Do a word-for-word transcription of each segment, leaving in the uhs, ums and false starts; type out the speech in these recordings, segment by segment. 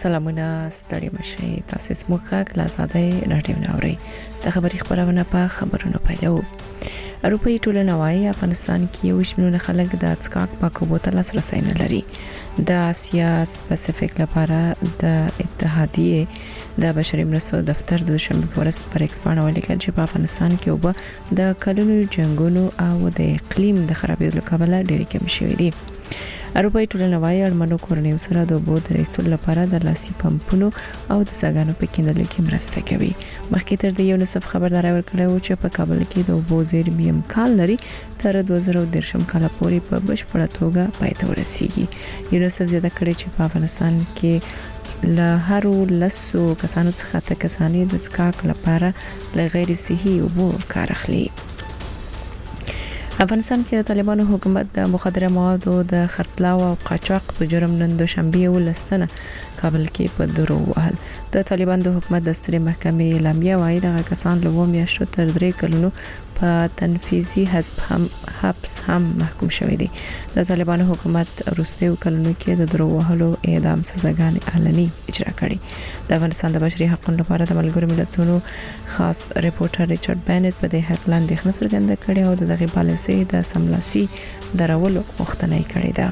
سلامونه ستړي مشي تاسو سموکه کلاساده راډیو ناوړي د خبري خبرونه په خبرونو پیلو. اروپאי ټولنه وايي افغانستان کې یو شمېر خلک د څښاک پاکو بوتل لاسرسي نه لري. د آسیا پاسفیک لپاره د اتحادیه د بشري مرستو دفتر د شنبه په ورځ پر ایکس باندې ولیکل چې په افغانستان کې وب د کلونو جنگونو او د اقلیم د خرابېدو کبله ډېر کم شوی دی. اروپאי ټولنه وايي اړمنو کورنیو سره د اوبو د رسول لپاره د لاسي پمپونو او د ساګانو په کیندلو کې مرسته کوي. مخکې تر دې یونیسف خبرداري ورکړه و چې په کابل کې د اوبو زیرمې امکان لري تر دوه زره دېرش کال پورې په بشپړه توګه پای ته ورسیږي. یونیسف زیاته کړې چې په افغانستان کې له هرو لسو کسانو څخه ته کسانې د څښاک لپاره له غیر صحي اوبو کار اخلي. افغانستان کې د طالبانو حکومت د مخدره موادو د خرڅلاو او قاچاق په جرم نن دوشنبه ولستنه کابل کې په درو وهل. د طالبانو د حکومت د سترې محکمې اعلامیه وايي د کسان له و میاشتو تر درې کلونو په تنفيذي حبس هم حبس هم محکوم شوی دی. د طالبانو حکومت وروستیو کلونو کې د درو وهلو اعدام سزاګانې اعلاني اجرا کړې. د افغانستان د بشري حقوقو لپاره د ملګرو ملتونو خاص ریپورټر ریچارډ بینټ په دې حق لاندې خبرونه څرګنده کړې او دغه پالیسي د سملاسي درولو غوښتنه کړې ده.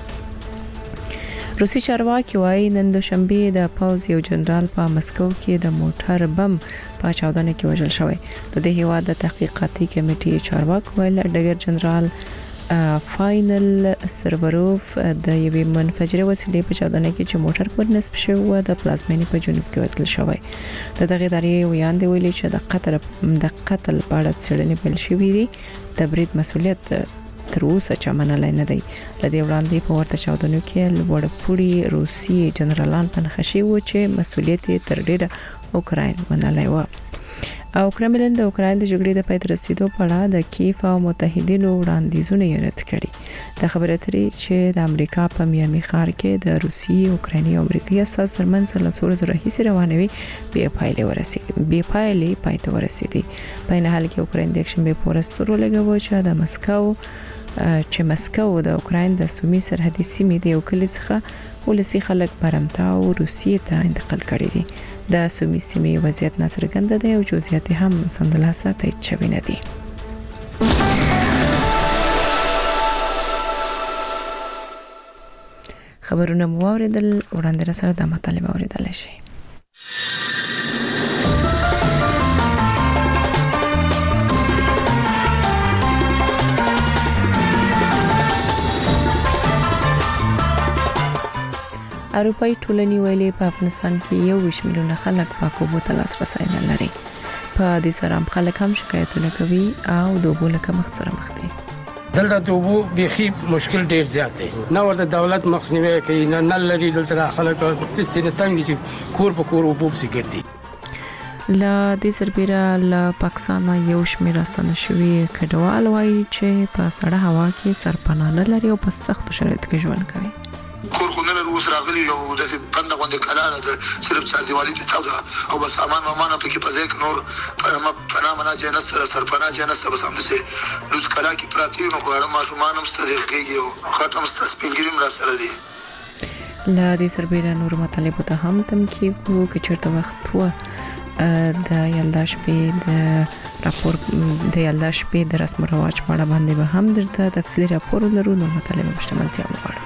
روسي چارواکي وايي نن دوشنبه د پاوز یو جنرال په مسکو کې د موټر بم په چاودنه کې وژل شوی. د دې هیواد د تحقیقاتي کمیټې چارواکي ویل ډګر جنرال فاینل سروروف د یوې منفجره وسیلې په چاودنه کې چې موټر پر نسب شو د پلازمینې په جنوب کې وژل شوی. د دغه ادارې ویاندې ویلي چې د قتل د قتل په اړه څېړنې پیل شوې دي. د برید مسؤلیت تر اوسه چا منلای نه دی. لدې وړاندې په ورته چاودنو کې لوړپوړي روسي جنرالان په نخښي و چې مسؤلیت تر ډیره اوکراین منلای و. او کرملین د اوکراین د جګړې د پای ته رسیدو په اړه د کیف او متحدینو وړاندیزونه یې رد کړي. د خبرې اترې چې د امریکا په میامي ښار کې د روسي، اوکرایني او امریکایي اساس ترمنځ له څو ورځې راهیسې روانوي بې پایلې ورسېږي بې پایلې پای ته ورسېدي. په این حال کې اوکراین د شنبه په ورځ تر لګو چې د مسکو چې مسکو د اوکراین د سومي سرحدي سیمې د یو کلی څخه ولسی خلک برمتا او روسیې ته انتقال کړي دي. د سومي سیمې وضعیت ناڅرګند دی او جزئیات هم سمدلاسه تایید شوی نه دي. خبرونه مو اوریدل وړاندې سره د مطالب اوریدل شي. اروپאי ټولنې ویلي په افغانستان کې یو شمېر خلک پاکو بوتل لاسرسي نه لري. په دې سره هم خلک هم شکایتونه کوي او د اوبو له کمښت سره مخ دي. دلته د اوبو بيخي مشکل ډیر زیات دی. نه ورته دولت مخنیوي کوي نه نه لري. دلته خلک تستینه تنګ دي چې کور په کور اوبو سګرځي. لا د سربېره له پاکستان یو شمېر راستنه شوی کډوال وایي چې په سړه هوا کې سرپناه نه لري او په سخت شرایطو کې ژوند کوي. کور خو نه لرو اوس راغلي یو د بند غونډه کلاله د صرف څار دیوالي ته تاو ده او بس امان مامانه پکې په ځای کې نور پناه پناه منا جنس سره سرپناه جنس سره سم دي لوس کلا کې پراتی نو غواړم ماشومان هم ستدل کېږي او خاطر هم ستسپینګریم را سره دي. لا دې سربېره نور مطالب ته هم تم کېږو چې چیرته وخت و د یلداش په د راپور د یلداش په د رسم رواج په اړه باندې به هم درته تفصیلي راپور لرو. نو مطالب مشتملتیا وغواړو.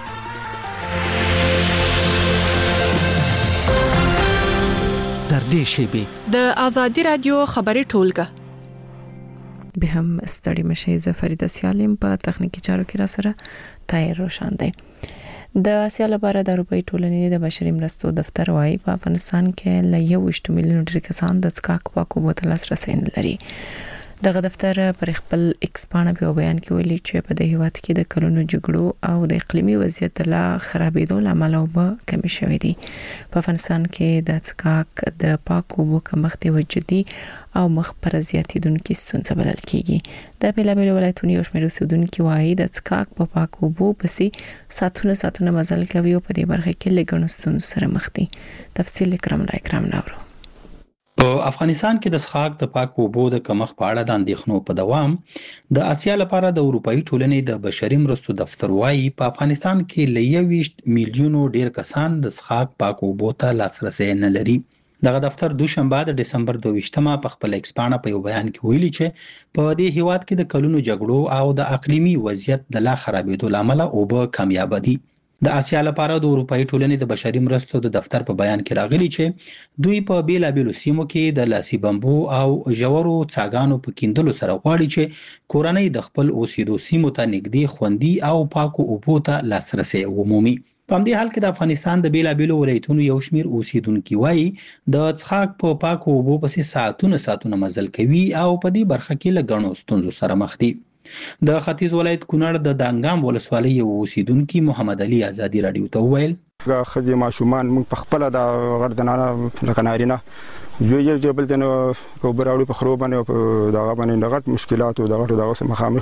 در دې شیبه د ازادي رادیو خبري ټولګه به هم ستړي مشه ز فریده سیالم په تخنیکی چارو کې را سره تایر روشن دی. د آسیا لپاره د اروپאי ټولنې د بشري مرستو دفتر وايي په افغانستان کې له یو میلیون ډیر کسان د څښاک پاکو بوتل لاسرسي نه لري. دغه دفتر پر خپل ایکس باندې په بیان کې ویلي چې په دې هیواد کې د کلونو جګړو او د اقلیمي وضعیت لا خرابېدو لامل او به کمی شوې دي. په افغانستان کې د څښاک د پاکو اوبو کمښت یو جدي او مخ پر زیاتېدونکې ستونزه بلل کېږي. د بیلابیلو ولایتونو یو شمېر اوسیدونکو وايي د څښاک په پاکو اوبو پسې ساتونه ساتونه مزل کوي او په دې برخه کې لګڼو ستونزو سره مخ دي. تفصیل کرام لا کرام نورو په افغانستان کې د څښاک د پاکو اوبو د کمښت په اړه د اندېښنو په دوام د اسیا لپاره د اروپאי ټولنې د بشري مرستو دفتر وايي په افغانستان کې له یوویشت میلیونو ډیر کسان د څښاک پاکو اوبو ته لاسرسي نه لري. دغه دفتر دوشنبه د ډسمبر دوه په خپل ایکسپانه په یو بیان کې ویلي چې په دې هیواد کې د کلونو جګړو او د اقلیمي وضعیت د لا خرابېدو لامل اوبه کمیاب دي. د اسیا لپاره د اروپאי ټولنې د بشري مرستو د دفتر په بیان کې راغلي چې دوی په بیلابېلو سیمو کې د لاسي بمبو او ژورو څاګانو په کیندلو سره غواړي چې کورنۍ د خپل اوسېدو سیمو ته نږدې خوندي او پاکو اوبو ته لاسرسي ومومي. په همدې حال کې د افغانستان د بیلابېلو ولایتونو یو شمېر اوسېدونکي وایي د څښاک په پاکو اوبو پسې ساعتونه ساعتونه مزل کوي او په دې برخه کې له ګڼو ستونزو سره مخ دي. د ختیځ ولایت کونړ د دانګام ولسوالۍ یو اوسېدونکي محمد علي ازادي راډیو ته وویل خځې ماشومان موږ په خپله د غټ زنانه لکه نارینه یو یو یو بل ته نو اوبه راوړو په خرو باندې په دغه باندې د غټ مشکلاتو د غټو دغه سره مخامخ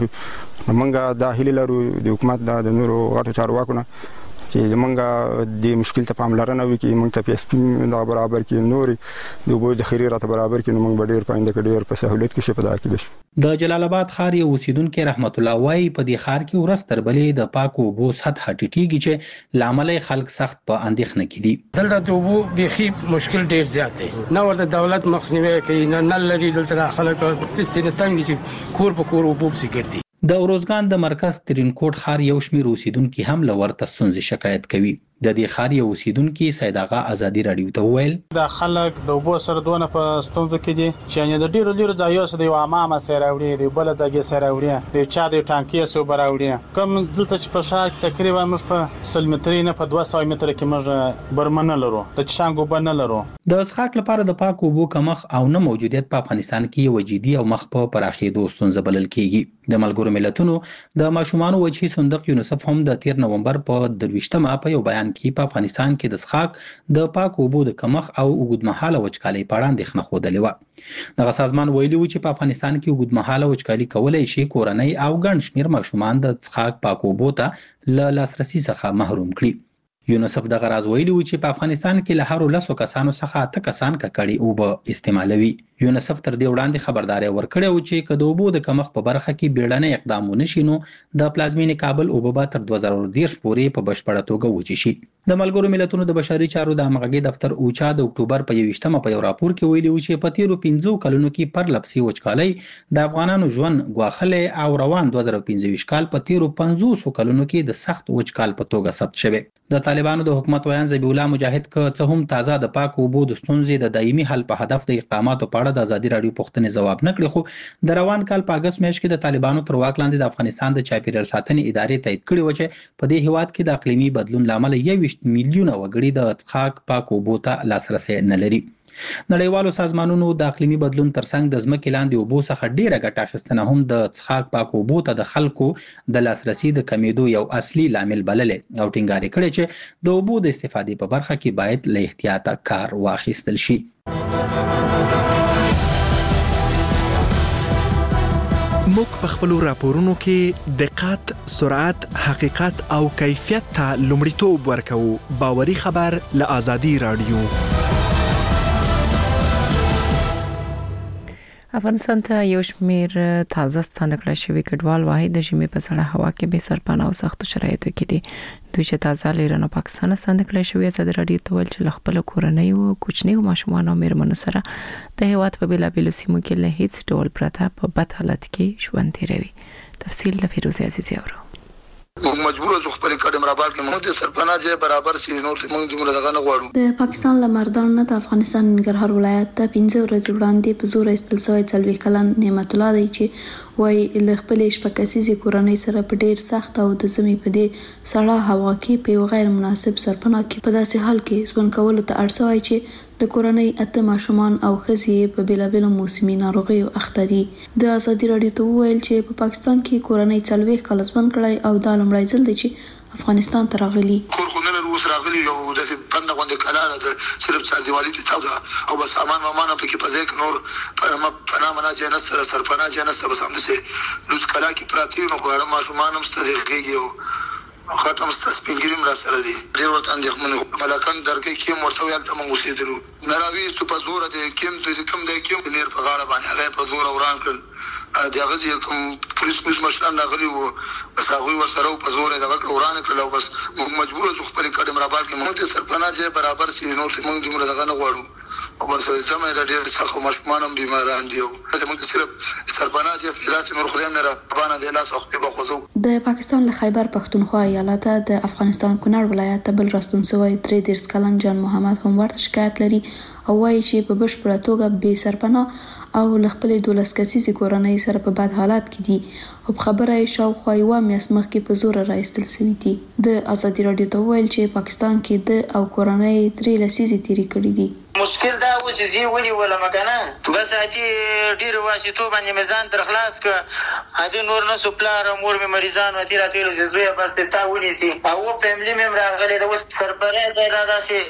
موږ د هیلې لرو د حکومت د نورو غټو چارواکو نه چې موږ د مشکل ته پاملرنه وکړي موږ ته پی اس پی د برابر کې نوري د اوبو د خیري راته برابر کې موږ به ډیر پاینده کې ډیر په سہولت کې شي په دغه کې بشو. د جلال آباد ښار یو اوسیدونکو رحمت الله وایي په دې ښار کې ورځ تر بلې د پاکو اوبو سطح ټیټیږي چې لامل خلک سخت په اندېښنه کې دي. دلته د اوبو بيخي مشکل ډیر زیات دی. نه ورته دولت مخنیوي کوي نه نل لري دلته خلک تستینه تنګ دي چې کور په کور اوبو سي ګرځي. د اوروزګان د مرکز ترینکوټ ښار یو شمېر اوسیدونکي هم له ورته ستونزې شکایت کوي. د دې ښار یو اوسیدونکي سید آغا ازادي راډیو ته وویل د خلک د اوبو سره دونه په ستونزو کې دي چې د ډیرو ډیرو ځایو سره د امامه سره وړي دی بل ځای سره وړي دی چا د ټانکي سره براوړي کوم دلته چې په ښار کې تقریبا موږ په سل متري نه په دوه سوه متره کې موږ برمن لرو د چانګو بن لرو. د څښاک لپاره د پاکو اوبو کمښت او نه موجودیت په افغانستان کې یو جدي او مخ په پراخېدو ستونزه بلل کېږي. د ملګرو ملتونو د ماشومانو وجهي صندوق یونیسف هم د تیر نومبر په درویشتمه په یو بیان کې په افغانستان کې د څښاک د پاکو اوبو د کمښت او اوږدمهاله وچکالۍ په اړه اندېښنه ښودلې وه. دغه سازمان ویلي و چې په افغانستان کې اوږدمهاله وچکالي کولی شي کورنۍ او ګڼ شمېر ماشومان د څښاک پاکو اوبو ته له لاسرسي څخه محروم کړي. یونیسف دغه راز ویلي و چې په افغانستان کې له هرو لسو کسانو څخه اته کسان ککړې اوبه استعمالوي. یونیسف تر دې وړاندې خبرداري ورکړې و چې که د اوبو د کمښت په برخه کې بیړنی اقدام ونه شي نو د پلازمینې کابل اوبه به تر دوه زره دېرش پورې په بشپړه توګه وچې شي. د ملګرو ملتونو د بشري چارو د همغږۍ دفتر اوچا د اکتوبر په یویشتمه په یو راپور کې ویلي و چې په تیرو پنځو کلونو کې پرلپسې وچکالۍ د افغانانو ژوند ګواښلی او روان دوه زره پنځه ویشت کال په تیرو پنځوسو کلونو کې د سخت وچکال په توګه ثبت شوی. د طالبانو د حکومت ویان ذبیح الله مجاهد که څه هم تازه د پاکو اوبو د ستونزې د دایمي حل په هدف د اقداماتو په اړه د ازادي راډیو پوښتنې ځواب نه کړي خو د روان کال په اګست میاشت کې د طالبانو تر واک لاندې د افغانستان د چاپیریال ساتنې ادارې تایید کړي و چې په دې هیواد کې د اقلیمي بدلون لامل یوویشت میلیونه وګړي د څښاک پاکو اوبو ته لاسرسی نه لري. نړیوالو سازمانونو د اقلیمي بدلون ترڅنګ د ځمکې لاندې اوبو څخه ډیره ګټه اخیستنه هم د څښاک پاکو اوبو ته د خلکو د لاسرسي د کمیدو یو اصلي لامل بللې او ټینګار کړی چې د اوبو د استفادې په برخه کې باید له احتیاطه کار واخیستل شي. موږ په خپلو راپورونو کې دقت، سرعت، حقیقت او کیفیت ته لومړیتوب ورکوو. باوري خبر له آزادي راډیو. افغانستان ته یو شمېر تازه ستانه کړل شوي کډوال واحد د ژمي په سړه هوا کې به سرپناه او سختو شرایطو کې دي. دوی چې تازه له ایران او پاکستان ستانه کړل شوي ازادي راډیو ته ویل چې له خپل کورنۍ او کوچنیو ماشومانو او میرمنو سره د هیواد په بیلابېلو سیمو کې له هیڅ ډول پرته په بد حالت کې ژوند تیروي. تفصیل له فیروزه عزیزي اورو. موږ مجبور یو خپل کډم رابال کې موږ د سرپناه ځای برابر سي نور موږ دغه دغه نه غواړو. د پاکستان لمردان نه د افغانستان ننګرهار ولایت ته پنځه ورځې وړاندې په زور ایستل شوی څلوېښت کلن نعمت الله دی چې وایي له خپلې شپږ کسیزې کورنۍ سره په ډیر سخت او د ژمي په دې سړه هوا کې په یو غیر مناسب سرپناه کې په داسې حال کې ژوند کولو ته اړ شوی چې د کورنۍ اته ماشومان او ښځې په بیلابېلو موسمي ناروغیو اخته دي. د ازادي راډیو ته وویل چې په پاکستان کې کورنۍ څلوېښت کاله ژوند کړی او دا لومړی ځل دی چې افغانستان ته راغلي. کور خو نه لرو اوس راغلي یو داسې بنده غوندې کلاله ده صرف څاردیوالي دې تاو ده او بس سامان وامان هم پکې په ځای کې نور پناه مناه ځای نشته سرپناه ځای نشته بس همداسې لوڅ کلا کې پراته یو نو غواړم ماشومان هم سترې غېږي او ختم ستاسپینګریم را سره دي ډیر ورته اندېښمن ملکان درکې کې مرته ویل ته موږ اوسېدلو نراویستو په زور د کیم د کم د کیم نیر په غاړه باندې هغه په زور وران کړ دغه چې کوم پولیس پولیس مشران راغلي وو بس هغه ورسره په زور دغه وران کړل او بس موږ مجبور شو خپل کډم را بار کې موږ ته سرپنا چې برابر سي نور موږ دومره دغه نه غواړو او بس زموږ د ډېر څخه مشمانم بیماران دي او موږ صرف سرپنا چې فلات نور خدای مې را باندې د لاس وخت په خوځو د پاکستان له خیبر پښتونخوا ایالت د افغانستان کونړ ولایت ته بل راستون شوی درې دیرش کلن جان محمد هم ورته شکایت لري او وايي چې په بشپړه توګه بې سرپناه او له خپلې دولس کسیزې کورنۍ سره په بد حالات کې دي او په خبره یې شاوخوا یوه میاشت مخکې په زوره راایستل شوي دي. د ازادي راډیو ته وویل چې پاکستان کې د او کورنۍ درې لسیزې تېرې کړي دي. مشکل دا و چې زی ولي ولا مکنه بس هتي ډیر واشتو باندې میزان تر خلاص ک هغه نور نه سپلار مور می مریضان و تیرا تیرو زوی بس تا ونی سي او فیملی مم راغله د سربره دا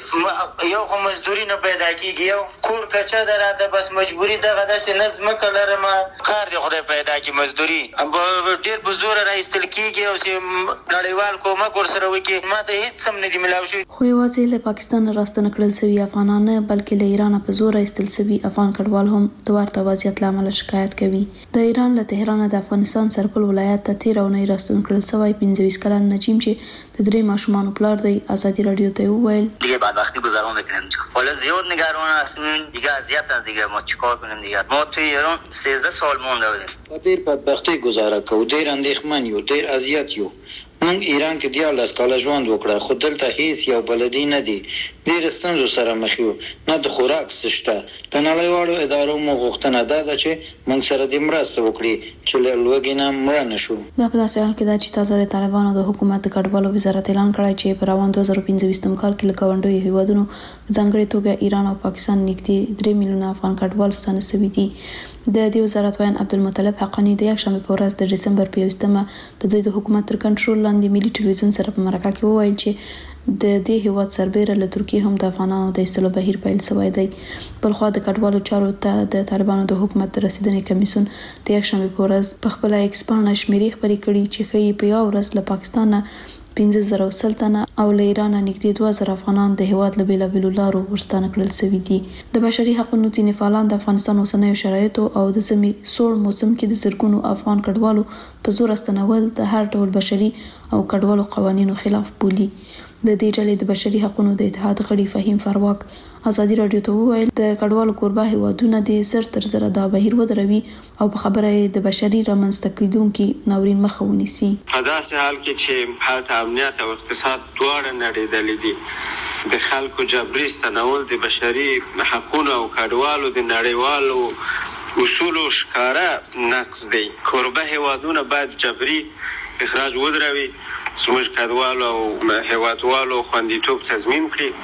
داسې یو خو مزدوري نه پیدا کیږي یو کور کچا دراته بس مجبوری دغه داسې نظم کلر ما کار دی خدای پیدا کی مزدوري ډیر بزور راایستل کیږي او چې نړیوال کومک ورسره وکي ماته هیڅ سم نه دی ملاوي شو. خو یوازې له پاکستان راستنه کړل شوی افغانان بلکې له ایران په زور ایستل شوی افغان کډوال هم د ورته وضعیت لامل شکایت کوي. د ایران له تهران د افغانستان سرپل ولایت ته تیر اونۍ راستون کړل شوی پنځه ویشت کلن نجیم چې د درې ماشومان پلار دی ازادي رادیو ته وویل دیگه بعد وقتی گذرون بکنم حالا زیاد نگران هستیم دیگه اذیت دیگه ما چیکار کنیم دیگه ما تو ایران سیزده سال مونده بودیم ډیر بدبختی گزاره کو ډیر اندېښمن یو ډیر اذیت یو موږ ایران کې دیارلس کاله ژوند وکړه خو دلته هیڅ یو بلدي نه دی ډېر ستونزو سره مخ یو نه د خوراک شته د نړیوالو ادارو مو غوښتنه ده چې موږ سره د مرسته وکړي چې له لوږې نه مړه نه شو. دا په داسې حال کې ده چې تازه د طالبانو د حکومت د کډوالو وزارت اعلان کړی چې په روان دوه زره پنځه ویشتم کال کې له ګاونډیو هیوادونو په ځانګړې توګه ایران او پاکستان نږدې درې میلیونه افغان کډوال ستانه شوي دي. د دې وزارت وایي عبدالمطلب حقانی د یکشنبه په ورځ د ډسمبر په یوولسمه د دوی د حکومت تر کنټرول لاندې ملي ټلویزیون سره په مرکه کې وویل چې د دې هیواد سربېره له ترکیې هم د افغانانو د ایستلو بهیر پیل شوی دی. بلخوا د کډوالو چارو ته د طالبانو د حکومت د رسیدنې کمیسیون د یکشنبه په ورځ په خپله ایکس پاڼه شمیرې خپرې کړي چې ښیي په یوه ورځ له پاکستان نه پنځه زره سل تنه او له ایران نږدې دوه زره افغانان د هیواد له بېلابېلو لارو ورستانه کړل شوي دي. د بشري حقونو ځینې فعالان د افغانستان اوسنیو شرایطو او د ژمي سوړ موسم کې د زرګونو افغان کډوالو په زور استنول د هر ډول بشري او کډوالو قوانینو خلاف بولي. د دې ډلې د بشري حقونو د اتحاد غړي فهیم فرواک ازادي راډیو ته وویل د کډوالو کوربه هیوادونه د زر تر زره دا بهیر ودروي او په خبره د بشري رامنځته کېدونکي ناورین مخه ونیسي. په داسې حال کې چې حالت امنیت او اقتصاد دواړه نړېدلې دي د خلکو جبري استنول د بشري حقونو او کډوالو د نړیوالو اصولو ښکاره نقض دی. کوربه هیوادونه باید جبري اخراج ودروي زموږ کډوالو او هیوادوالو خوندیتوب تضمین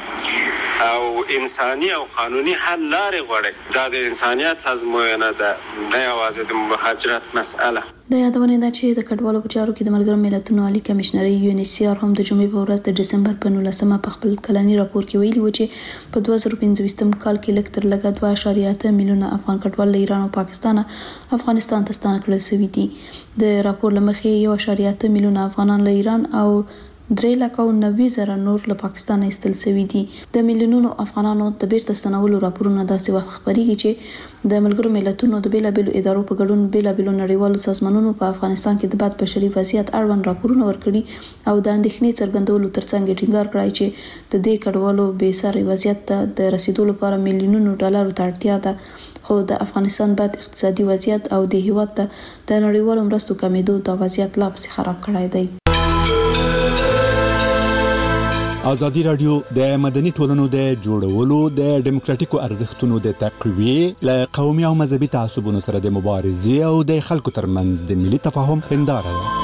کړي او انساني او قانوني حل لارې غواړي. دا د انسانیت ازموینه ده نه یوازې د مهاجرت مسئله. د یادونې ده چې د کډوالو په چارو کې د ملګرو ملتونو عالی کمشنري یو ان ایچ سی آر هم د جمعې په ورځ د ډسمبر په نولسمه په خپل کلني راپور کې ویلي و چې په دوه زره پنځه ویشتم کال کې لږ تر لږه دوه اعشاریه اته میلیونه افغان کډوال له ایران او پاکستان افغانستان ته ستانه کړل شوي دي. د راپور له مخې یو اعشاریه اته میلیونه افغانان له ایران او درې لکه او نوي زره نور له پاکستان ایستل شوي دي. د میلیونونو افغانانو د بیرته ستنولو راپورونه داسې وخت خپریږي چې د ملګرو ملتونو د بیلابېلو ادارو په ګډون بیلابېلو نړیوالو سازمانونو په افغانستان کې د بد بشري وضعیت اړوند راپورونه ورکړي او د اندېښنې څرګندولو ترڅنګ ټینګار کړی چې د دې کډوالو بې ساري وضعیت ته د رسیدو لپاره میلیونونو ډالرو ته اړتیا ده خو د افغانستان بد اقتصادي وضعیت او د هیواد ته د نړیوالو مرستو کمیدو دا وضعیت لا پسې خراب کړی دی. ازادي راډیو د مدني ټولنو د جوړولو د ډیموکراتیکو ارزښتونو د تقویې له قومي او مذهبي تعصبونو سره د مبارزې او د خلکو ترمنځ د ملي تفاهم هنداره ده.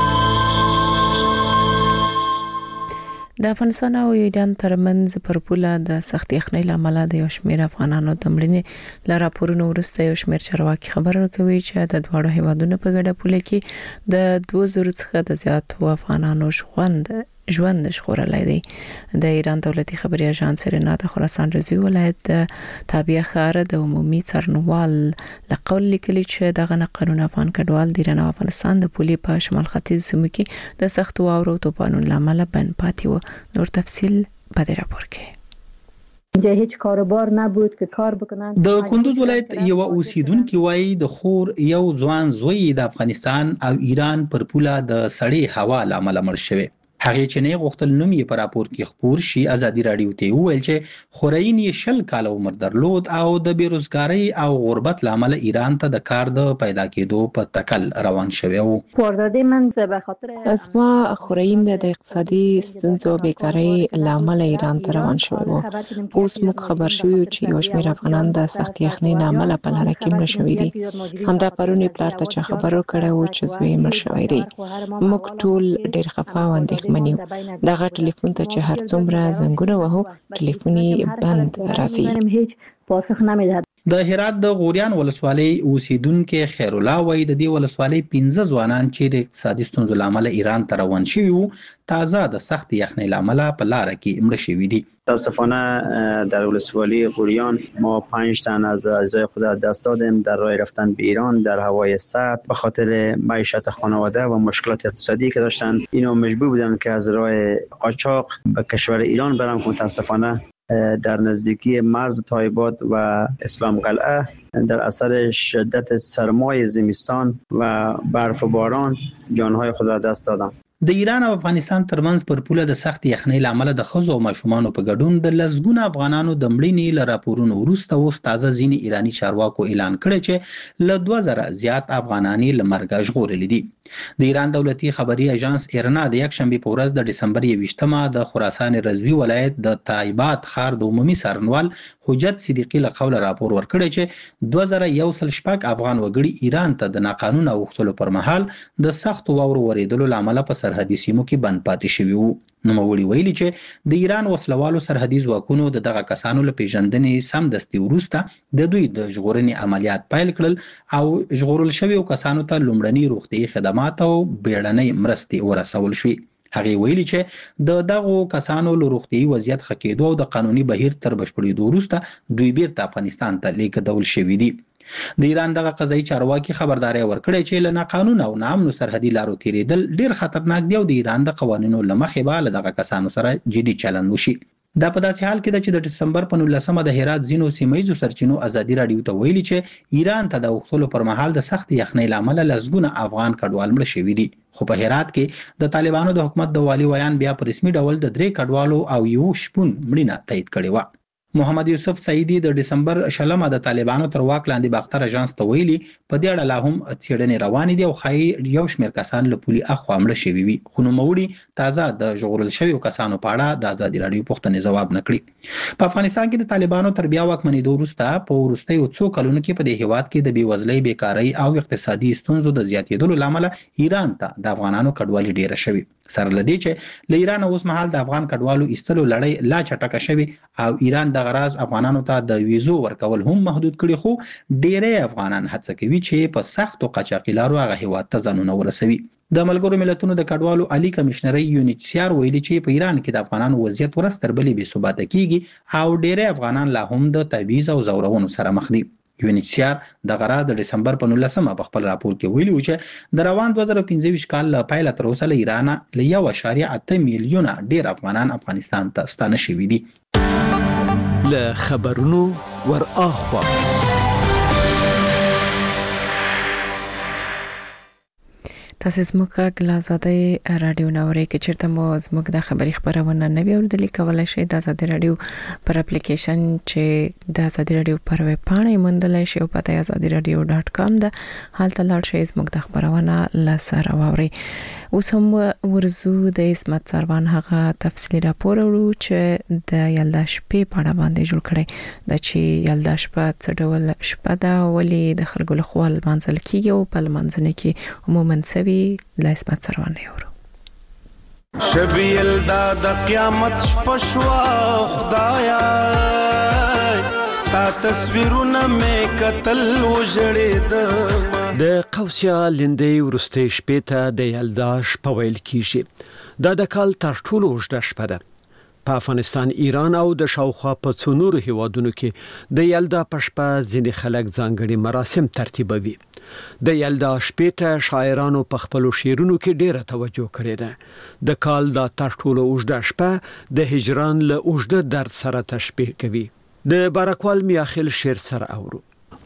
د افغانستان او ایران ترمنځ پر پوله د سخت یخنۍ لامل د یو شمېر افغانانو د مړینې له راپورونو وروسته یو شمېر چارواکي خبر ورکوي چې د دواړو هیوادونو په ګډه پوله کې د دوه زره څخه د زیاتو افغانانو ژوند ژوند ژغورلای دی. د ایران دولتي خبري اژانس رنا د خراسان رضوی ولایت د تابعه خار د عمومي څارنوال لقول لیکلي چې دغه قانون افغان کډوال د ایران او افغانستان د پولي په شمال ختیځ سیمو کې د سخت واورو توپانونو لامل بند پاتې و. نور تفصيل په دې راپور کې. اینجا هیچ کاروبار نبود که کار بکنن. د کندوز ولایت یو اوسیدونکو وایي د خور یو ځوان زوی د افغانستان او ایران پر پوله د سړې هوا لامل مړ شوی. هغه چې نه غوښتل نوم یې په راپور کې خبر شي. ازادي رادیو ته ویل چې خورین یې شل کال عمر درلود او د بیروزګاری او غربت لامل ایران ته د کار د پیدا کېدو په تکل روان شوی وو. پوردادی من به خاطر اسما خورین د اقتصادي ستونزو او بیکاری لامل ایران ته روان شوی وو. اوس موږ خبر شوو چې یو شمېر افغانان د سخت یخنۍ لامل په لار کې مړ شوي دي. همدا پرونی پلار ته چې خبرو کړه و چې زوی مړ شوی دی. موږ ټول ډېر خفه و اندېښمن منیو. دغه ټلیفون ته چې هر څومره زنګونه وهو ټلیفون یې بند راځي. د هرات د غوریان ولسوالۍ اوسیدونکو خیر الله وایي د دې ولسوالۍ پنځه ځوانان چې د اقتصادي ستونزو لامل ایران ته روان شوي وو تازه د سخت یخنۍ لامل په لار کې مړه شوي دي. متاسفانه در ولسوالی غوریان ما پنج تن از اعضای خود دست دادیم در راه رفتن به ایران در هوای سرد به خاطر معیشت خانواده و مشکلات اقتصادی که داشتن. اینا مجبور بودن که از راه قاچاق به کشور ایران برن که متاسفانه در نزدیکی مرز تایبات و اسلام قلعه در اثر شدت سرمای زمستان و برف و باران جانهای خود را دست دادند. د ایران او افغانستان ترمنځ پر پوله د سخت یخنۍ لامل د خزو او ماشومان په ګډون د لزګونه افغانانو د مړینې ل راپورونو وروسته اوس تازه ځینې ایرانی چارواکو اعلان کړی چې ل دوه زره زیات افغانانی ل مرګ ژغورل دي. د ایران دولتي خبري اژانس ایرنا د یک شنبه په ورځ د دسمبر یوویشتمه د خراسان رضوی ولایت د تایبات خار د عمومي څارنوال حجت صدیقی له قول راپور ورکړی چې دوه زره یو سل شپږ افغان وګړي ایران ته د ناقانونه اوښتلو پر مهال د سخت واورو ورېدلو لامل په سرحدي سیمو کې بند پاتې شوي وو. نوموړي ویلي چې د ایران وسلوالو سرحدي ځواکونو د دغه کسانو له پیژندنې سمدستي وروسته د دوی د ژغورنې عملیات پیل کړل او ژغورل شویو کسانو ته لومړني روغتیايي خدمات او بیړنۍ مرستې ورسول شوې. هغه ویلي چې د دغه کسانو له روغتیايي وضعیت ښه کېدو او د قانوني بهیر تر بشپړېدو وروسته دوی بیرته افغانستان ته لیږدول شوي دي. د ایران دغه قضایي چارواکي خبرداري ورکړې چې له ناقانونه او ناامنو سرحدي لارو تیریدل ډیر خطرناک دی او د ایران د قوانینو له مخې به له دغه کسانو سره جدي چلند وشي. دا په داسې حال کې ده چې د دسمبر په نولسمه د هرات ځینو سیمایي سرچینو ازادي رادیو ته ویلي چې ایران ته د اوښتلو پر مهال د سخت یخنۍ لامل لزګونه افغان کډوال مړه شوي دي. خو په هرات کې د طالبانو د حکومت د والي ویان بیا په رسمي ډول د درې کډوالو او یو شپون مړینه تایید کړې و. محمد یوسف سعیدی د دسمبر شلمه د طالبانو تر واک لاندې باختر اژانس ته ویلي په دې اړه لا هم څېړنې روانې دي او ښایي یو شمېر کسان له پولي اخوا مړه شوي وي. خو نوموړي تازه د ژغورل شویو کسانو په اړه د ازادي راډیو پوښتنې ځواب نه کړي. په افغانستان کې د طالبانو تر بیا واکمنېدو وروسته په وروستیو څو کلونو کې په دې هیواد کې د بېوزلۍ بیکارۍ او اقتصادي ستونزو د زیاتېدلو له امله ایران ته د افغانانو کډوالي ډیره شوې. سره لدی چې له ایران اوس مهال د افغان کډوالو ایستلو لړۍ لا چټکه شوي او ایران د غراز افغانانو ته د ویزو ورکول هم محدود کړي. خو ډېری افغانان هڅه کوي چې په سختو قاچاقي لارو هغه هیواد ته ځانونه ورسوي. د ملګرو ملتونو د کډوالو عالی کمشنري یونیچسیار ویلي چې په ایران کې د افغانانو وضعیت ورځ تر بلې بې ثباته کیږي او ډېری افغانان لا هم د تبعیض او زورونو سره مخ دي. یونیچسیار د غرا د دسمبر په نولسمه په خپل راپور کې ویلي و چې د روان دوه زره پنځه ویشت کال له پیله تر اوسه له ایران له یو اعشاریه اته میلیونه ډیر افغانان افغانستان ته ستانه شوي دي. له خبرونو ور اخوا تاسو زموږ غلا زده رادیو نوري کې چیرته مو زموږ د خبري خبرونه نه وي اوریدل کولای شئ د زده رادیو پر اپلیکیشن چې د زده رادیو پر ویب پاڼه موندلای شئ او پته زده رادیو ډاټ کام ده. حالت لاړ شئ زموږ د خبرونه لاسره واوري. اوس هم ورزو د اسمت سروان هغه تفصیلی راپور ورو چې د یلدا شپې په اړه باندې جوړ کړي د چې یلدا شپه څه ډول شپه ده ولې د خلکو له خوا منځل کیږي او په منځنه کې عموما سوي لا اسمت سروان یورو. شبی یلدا د قیامت شپشوا خدایا ستا تصویرونه مې قتل وجړې د د قوسیا لندې ورستۍ شپې ته د یلدا شپه ویل کیږي. دا د کال تر ټولو اوږده شپه ده. په افغانستان، ایران او د شاوخوا په څو نورو هیوادونو کې د یلدا په شپه ځینې خلک ځانګړي مراسم ترتیبوي. د یلدا شپې ته شاعرانو په خپلو شعرونو کې ډېره توجه کړې ده. د کال دا تر ټولو اوږده شپه د هجران له اوږده درد سره تشبیه کوي. د بارکوال میاخیل شعر سره اورو.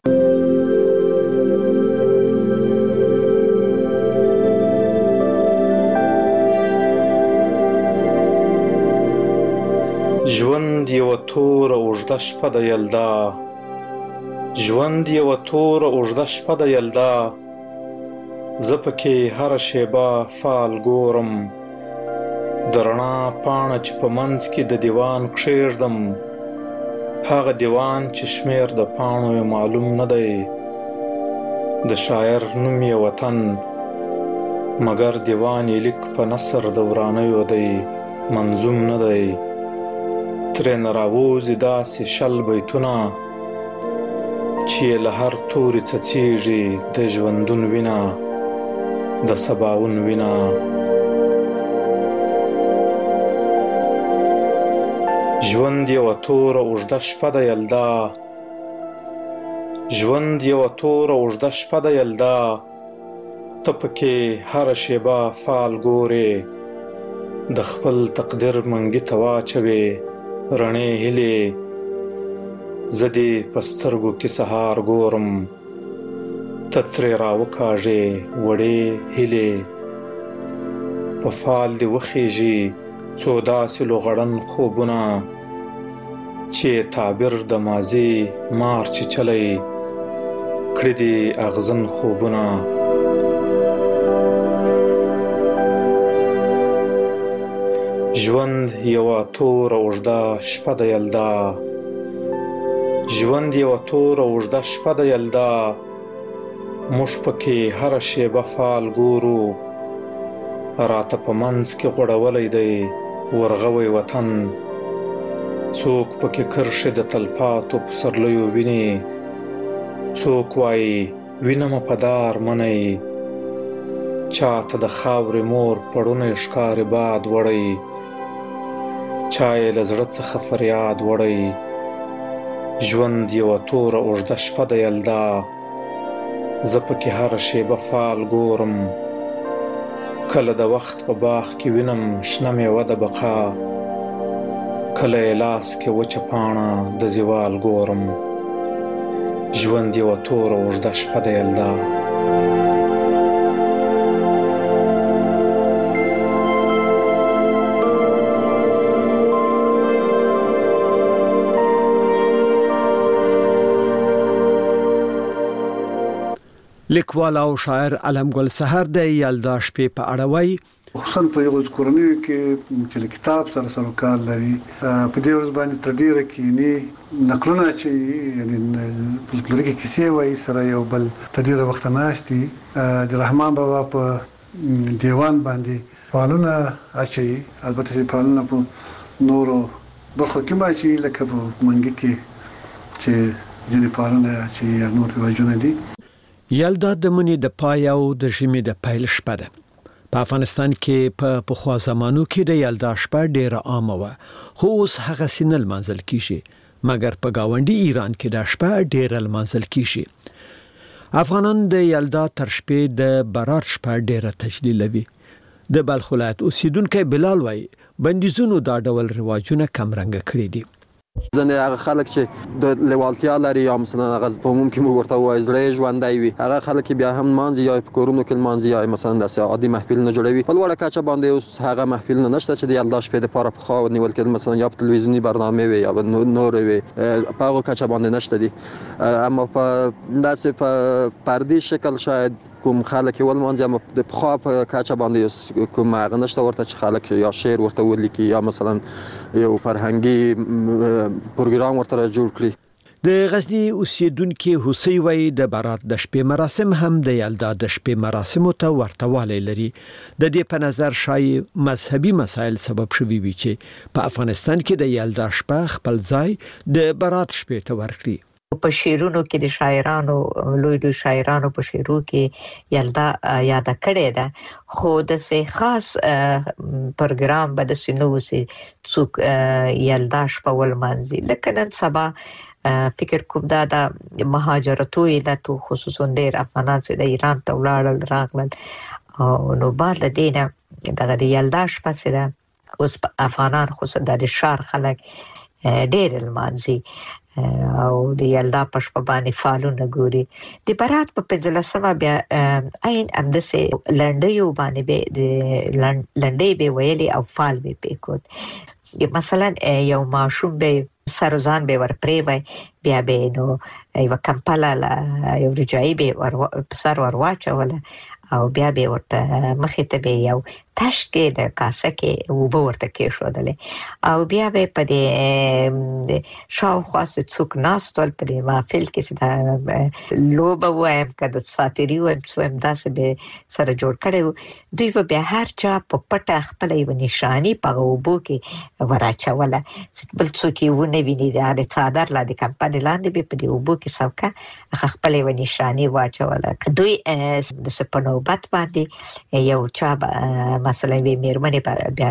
ژوند یو تور اوږده شپه د یلدا، ژوند یو تور اوږده شپه د یلدا، زه پکې هر شیبه فال ګورم، د رڼا پاڼه چې په منځ کې د دیوان کښېږدم، هغه دیوان چې شمیر د پاڼو یې معلوم نه دی، د شاعر نوم یې وطن، مګر دیوان یې لیک په نثر د ورانیو دی، منظوم نه دی. ترې نه راووځي داسې شل بیتونه چې یې له هر توري څڅېږي د ژوندون وینه، د سباوون وینه. ژوند یوه توره اوږده شپه د یلدا، ژوند یوه توره اوږده شپه د یلدا، ته پکې هره شیبه فال ګورې، د خپل تقدیر منګي ته واچوې رڼې هیلې، زه دې په سترګو کې سهار ګورم، ته ترې راوکاږې وړې هیلې، په فال دې وخیږي څو داسې لوغړن خوبونه، چې تعبیر د ماضي مار چیچلی کړي دي اغزن خوبونه. ژوند یوه توره اوږده شپه د یلدا، ژوند یوه توره اوږده شپه د یلدا، موږ پکې هره شیبه فال ګورو، راته په منځ کې غوړولی دی ورغوی وطن، څوک پکې کرښې د تلپاتو پسرلیو ویني، څوک وایي وینمه په دار منی، چاته د خاورې مور پړونی ښکاري باد وړی، چا یې له زړه څخه فریاد وړی. ژوند یوه توره اوږده شپه د یلدا، زه پکې هره شیبه فال ګورم، کله د وخت په باغ کې وینم شنه میوه د بقا، کله یې لاس کې وچه پاڼه د زوال ګورم. ژوند یوه توره اوږده شپه د یلدا. لیکوال او شاعر علم ګل سحر د یلدا شپې په اړه وایي: خصوصا په یو کورنیو کې چې کتاب سره سروکار لري، په دې ورځ باندې تر ډیره کینی نقلونه چې یعنی فولکلوریکي کیسې وایي سره یو بل تر ډیره وخت ناشتي د رحمان بابا په دیوان باندې فعالونه اچي، البته فعالونه په نورو برخو کې ماشي لکه په منګي کې چې ځینې فعالونه چې نور واجونه دي. یلدا د مني د پای او د ژمي د پیل شپه ده. په افغانستان کې په پخوا زمانو کې د یلدا شپه ډیره عامه وه، خو اوس هغه سینل منځل کیږي، مګر په گاونډي ایران کې د شپه ډیره منځل کیږي. افغانان د یلدا تر شپې د برات شپه ډیره تجلیلوي. د بلخ ولایت اوسیدونکو بلال وای بندیزونو دا ډول رواجونه کم رنګ کړی دي. ځنې هغه خلک چې د لیوالتیا لري یا مثلا هغه په عموم کې موږ ورته وایو زړه ژوندی وي، هغه خلک بیا هم مانځي یا په کورونو کې مانځي یا مثلا داسې عادي محفل نه جوړوي. په لوړه کچه باندې اوس هغه محفل نه نشته چې د یلدا شپې دپاره پخوا نیول کېدل، مثلا یا په تلویزیوني برنامې وي یا نورې وي، په هغو کچه باندې نشته دي. اما په داسې په پردي شکل شاید کوم خلک ولمانځي، اما د پخوا په کچه باندې کوم هغه نشته ورته چې خلک یا شعر ورته ولیکي یا مثلا یو فرهنګي پروګرام ورته جوړ کړي. د غزنی اوسیدونکو حسین وای د برات د شپې مراسم هم د یلدا د شپې مراسمو ته ورته والی لري. د دې په نظر شای مذهبي مسایل سبب شوي وي چې په افغانستان کې د یلدا شپه خپل ځای د برات شپې ته ورکړي. په شعرونو کې د شاعرانو لوی لوی شاعرانو په شعرو کې یلدا یاد کړی ده خو د سه خاص پروګرام به د سينو سي څوک یلدا شپول مانځي لکه نن سبا فکر کوم دا د مهاجرتو علتو خصوصا ډېر افغانان چې د ایران ته ولاړل راغلل او نو بعد دینه دغه د یلدا شپه سره اوس افغانان خصوصا د شهر خلک ډېر المانځي او د یلدا پښپ باندې فالونه ګوري د برات په پنځلسمه بیا عین اندسه لنډیو باندې به د لنډي به ویلي او فال به پکوت مثلا یو ماشوم به سرزان به ور پرې وای بیا به نو یو کمپاله یو رجای به ور سر ور واچول او بیا به ورته مخې ته به یو تاش کې د کاسه کې وبو ورته کې شو دلې او بیا به په دې شاو خاص څوک ناستول په دې محفل کې چې دا لوبه وایم کده ساتيري وایم څو هم داسې به سره جوړ کړو دوی په بیا هر چا په پټه خپل یو نشانی په وبو کې وراچوله بل څوک یې ونه ویني د څادر لا د کمپاني لاندې به په دې وبو کې څوکا خپل یو نشانی واچوله دوی د سپنو بات باندې یو چا مثلا وی میرمنې په بیا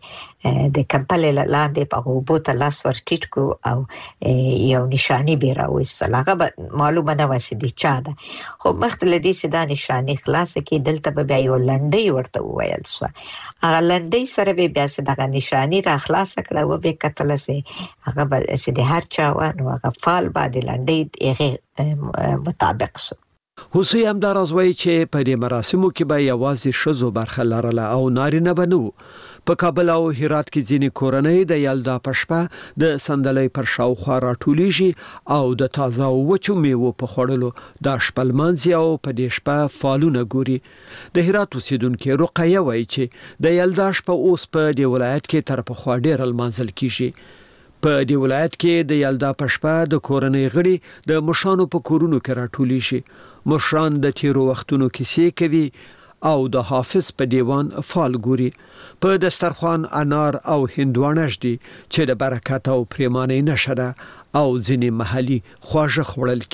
دسه د کمپل لاندې په وبوته لاس ور ټیټ کو او یو نشانی به راوځل هغه معلومه نه وسی دي چا ده خو مختل دي چې دا نشانی خلاص کې دلته به بیا یو لنډي ورته وویل سو هغه لنډي سره به بیا چې دا نشانی را خلاص کړه و به کتل سه هغه به چې د هر چا ونه هغه فال باندې لنډي هغه مطابق سو حسین همداراز وایي چې په دې مراسمو کې به یوازې ښځو برخه لرله او نارینه به نه په کابل او هرات کې ځینې کورنۍ د یلدا په شپه د صندلۍ پر شاوخوا راټولیږي او د تازه وچو میوو په خوړلو د شپه لمانځي او په دې شپه فالونه ګوري د هرات اوسیدونکو رقیه وایي چې د یلدا شپه اوس په دې ولایت کې تر پخوا ډېر لمانځل کیږي په دې ولایت کې د یلدا په شپه د کورنۍ غړي د مشانو په کورونو کې راټولیږي مشران د تیرو وختونو کیسې کوي او د حافظ په دیوان فال ګوري په دسترخوان انار او هندوانه شدي چې د برکت او پریمانه نشده او ځینې محلي خواږه خوړل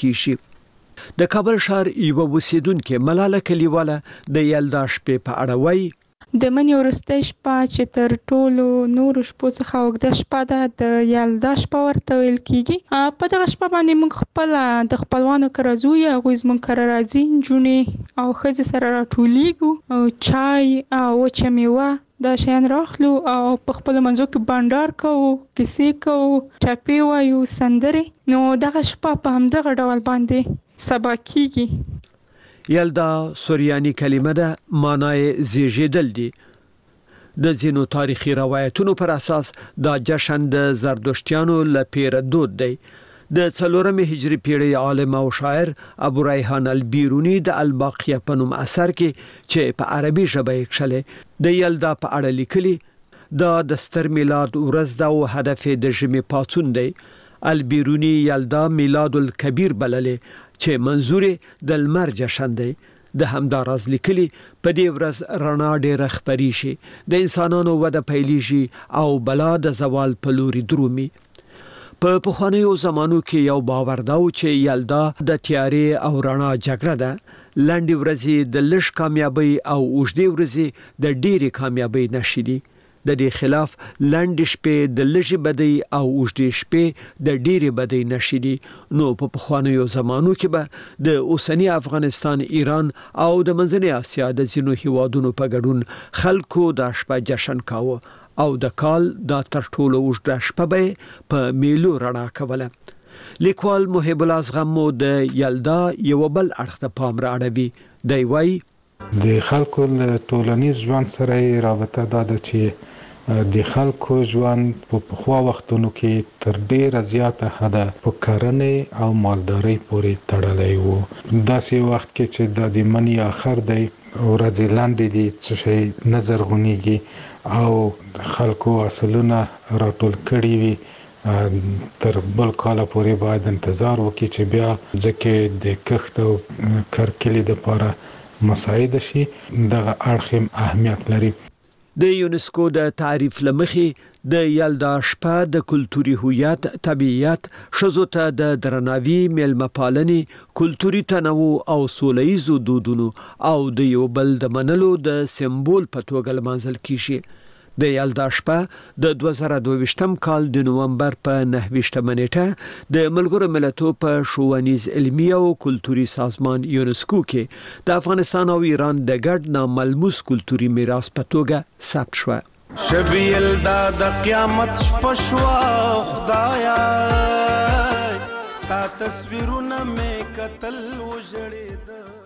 کیږي د کابل شهر یو وسیدونکو ملاله کلیواله د یلدا شپې په اړه وایي د منی ورستۍ شپه چې تر ټولو نور شپو څخه وګد شپه ده د یلدا شپه ورته ویل کیږي په دغه شپه باندې موږ خپل د خپلوانو کرزو یا غوښ موږ کر راځي جونې او خځې سره راټولیږو او چای او وچه میوه دا شین راخلو او په خپل منځو کې بانډار کوو کیسې کوو ټاپی وایو سندرې نو دغه شپه په همدغه ډول باندې سبا کیږي یلدا سوریانی کلمه ده معنای زیږیدل دي د ځینو تاریخي روایتونو پر اساس دا جشن د زردشتیانو لپاره دود دی د څلورمې هجری پیړۍ عالم او شاعر ابو ریحان البیرونی د الباقیه په نوم اثر کې چې په عربي ژبه یې کړل د یلدا په اړه لیکلي دا د ستر میلاد ورځ ده او هدف د ژمي پاتون دی البیرونی یلدا میلاد الکبیر بللې چې منظور د لمر جشن دی د همداراز لیکلي په دې ورځ رڼا ډېر خبري شي د انسانانو وده پیلېږي او بلا د زوال په لوري درومي په پخوانیو زمانو کې یو باور دا و چې یلدا د تیارې او رڼا جګړه ده لنډي ورځې د لږ کامیابی او اوږدې ورځې د ډېرې کامیابی نشي دي د دې خلاف لنډ شپې د لږې بدی او اوږدې شپې د ډېرې بدی نشي دي نو په پخوانیو زمانو کې به د اوسنی افغانستان ایران او د منځنۍ اسیا د ځینو هیوادونو په ګډون خلکو د شپه جشن کاوه او د کال د تر ټولو اوږده شپه به په میلو رڼا کوله لیکوال محب الازغم مو د یلدا یو بل اړخ ته پام راړوي دی وایي د خلکو له ټولنیز ژوند سره رابطه ده چې د خلکو ژوند په پخوا وختونو کې تر ډیره زیاته حده په کرنې او مالدارۍ پورې تړلی وو داسې وخت کې چې د منی آخر دی ورځې لاندې دي څه شی نه زرغونیږي او خلکو اصلونه راټول کړي وي تر بل کال پورې باید انتظار وکړي چې بیا ځکه د کښت او کرکلې لپاره مساعد شي دغه اړخ اهمیت لري د یونسکو د تعریف لمخې د یلدا شپه د کلتوري هویت، طبیعت، ښځو ته د درناوي، میلمه پالنې، کلتوري تنوع او سولهییزو دودونو او د یو بل د منلو د سمبول په توګه لمانځل کیږي. د یلدا شپه د دوه زره دوه ویشتم کال د نومبر په نهه ویشتمه نیټه د ملګرو ملتونو په ښوونیز علمي او کلتوري سازمان یونسکو کې د افغانستان او ایران د ګډ ناملموس کلتوري میراث په توګه ثبت شوه. شبي یلدا د قیامت شپه شوه خدایا ستا تصویرونه مې کتل وژړېده